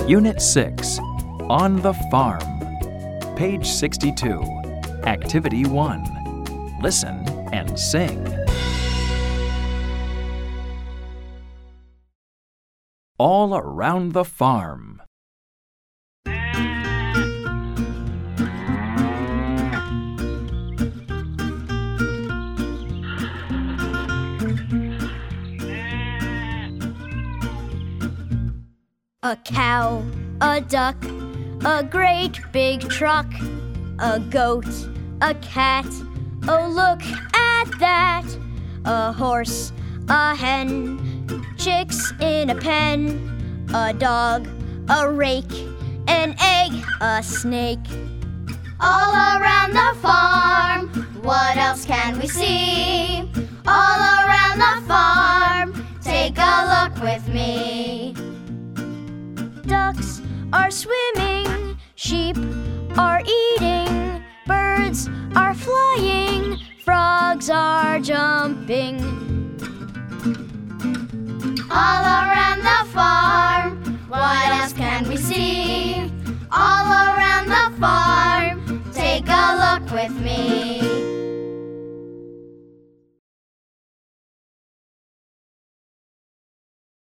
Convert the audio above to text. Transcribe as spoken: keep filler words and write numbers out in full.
Unit six, On the Farm. Page sixty-two, Activity one. Listen and sing. All around the farm. A cow, a duck, a great big truck, a goat, a cat, oh look at that. A horse, a hen, chicks in a pen, a dog, a rake, an egg, a snake. All around the farm, what else can we see? All around the farm, take a look with me. Ducks are swimming, sheep are eating, birds are flying, frogs are jumping. All around the farm, what else can we see? All around the farm, take a look with me.